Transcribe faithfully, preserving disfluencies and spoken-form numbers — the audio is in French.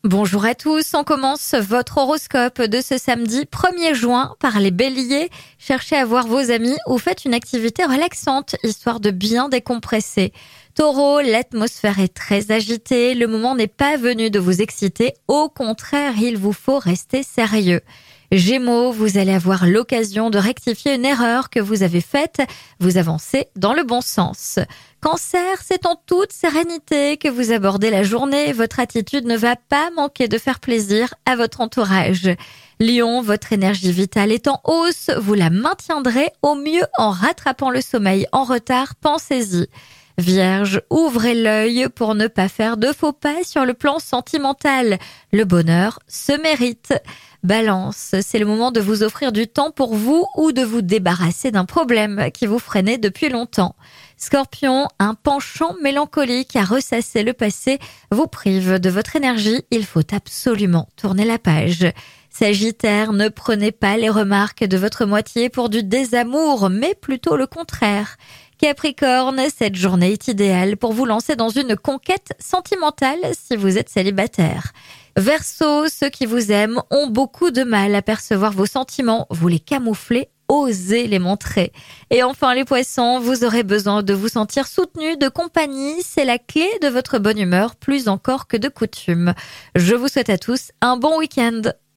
Bonjour à tous, on commence votre horoscope de ce samedi premier juin par les béliers. Cherchez à voir vos amis ou faites une activité relaxante, histoire de bien décompresser. Taureau, l'atmosphère est très agitée, le moment n'est pas venu de vous exciter, au contraire, il vous faut rester sérieux. Gémeaux, vous allez avoir l'occasion de rectifier une erreur que vous avez faite, vous avancez dans le bon sens. Cancer, c'est en toute sérénité que vous abordez la journée, votre attitude ne va pas manquer de faire plaisir à votre entourage. Lion, votre énergie vitale est en hausse, vous la maintiendrez au mieux en rattrapant le sommeil en retard, pensez-y. Vierge, ouvrez l'œil pour ne pas faire de faux pas sur le plan sentimental. Le bonheur se mérite. Balance, c'est le moment de vous offrir du temps pour vous ou de vous débarrasser d'un problème qui vous freinait depuis longtemps. Scorpion, un penchant mélancolique à ressasser le passé vous prive de votre énergie, il faut absolument tourner la page. Sagittaire, ne prenez pas les remarques de votre moitié pour du désamour, mais plutôt le contraire. Capricorne, cette journée est idéale pour vous lancer dans une conquête sentimentale si vous êtes célibataire. Verseau, ceux qui vous aiment ont beaucoup de mal à percevoir vos sentiments, vous les camouflez, osez les montrer. Et enfin les poissons, vous aurez besoin de vous sentir soutenu de compagnie, c'est la clé de votre bonne humeur, plus encore que de coutume. Je vous souhaite à tous un bon week-end.